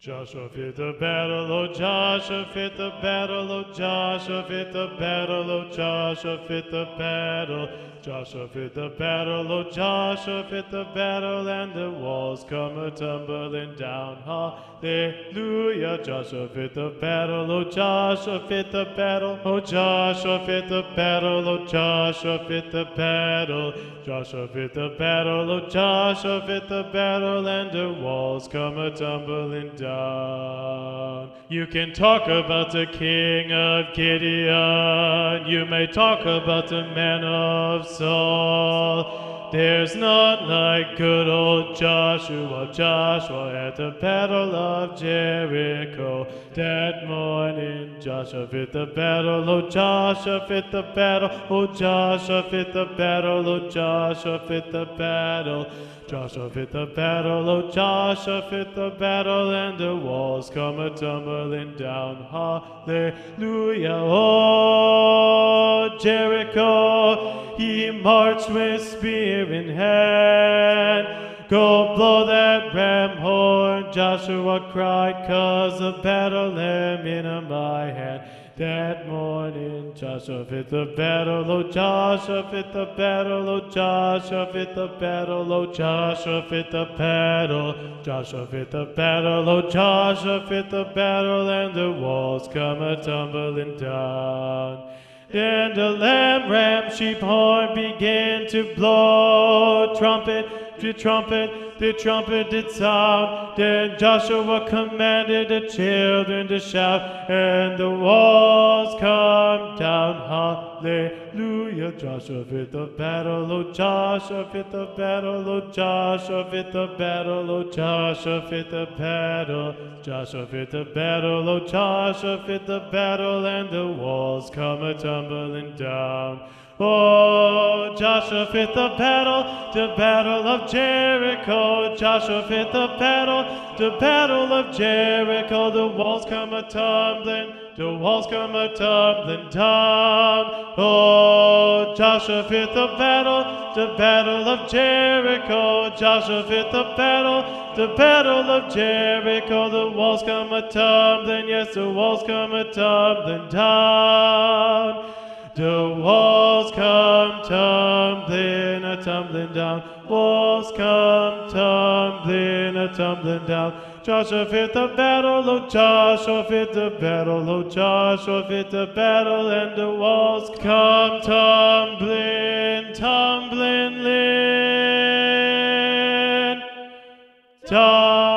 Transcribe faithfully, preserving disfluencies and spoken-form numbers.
Joshua fit the battle, oh Joshua fit the battle, oh Joshua fit the battle, oh Joshua fit the battle. Joshua fit the battle, oh Joshua fit the battle, and the walls come a tumbling down. Hallelujah. Joshua fit the battle, oh Joshua fit the battle, oh Joshua fit the battle, oh Joshua fit the battle. Joshua fit the battle, oh Joshua fit the battle, and the walls come a tumbling down. You can talk about the king of Gideon, you may talk about the man of Saul. There's not like good old Joshua, Joshua at the battle of Jericho. That morning, Joshua fit the battle, oh Joshua fit the battle, oh Joshua fit the battle, oh Joshua fit the battle. Joshua fit the battle, oh Joshua fit the battle, and the walls come a tumbling down. Hallelujah. Oh, Jericho, he marched with spear in hand. Go blow that ram horn, Joshua cried, 'cause the battle am in my hand. That morning, Joshua fit the battle, oh Joshua fit the battle, oh Joshua fit the battle, oh Joshua fit the battle. Joshua fit the battle, oh Joshua fit the battle, and the walls come a tumbling down. Then the lamb, ram, sheep horn began to blow. Trumpet, the trumpet, the trumpet did sound. Then Joshua commanded the children to shout, and the walls come down. Hallelujah. Joshua fit the battle, oh Joshua fit the battle, oh Joshua fit the battle, oh Joshua fit the battle. Joshua fit the battle, oh Joshua fit the battle, and the walls come a tumbling down. Oh, Joshua fit the battle, the battle of Jericho. Joshua fit the battle, the battle of Jericho. The walls come a tumbling, the walls come a tumbling down. Oh, Joshua fit the battle, the battle of Jericho. Joshua fit the battle, the battle of Jericho. The walls come a tumbling, yes, the walls come a tumbling down. The walls come tumbling, a tumbling down. Walls come tumbling, a tumbling down. Joshua fit the battle, oh Joshua fit the battle, oh Joshua fit the battle, and the walls come tumbling, tumbling, tumbling.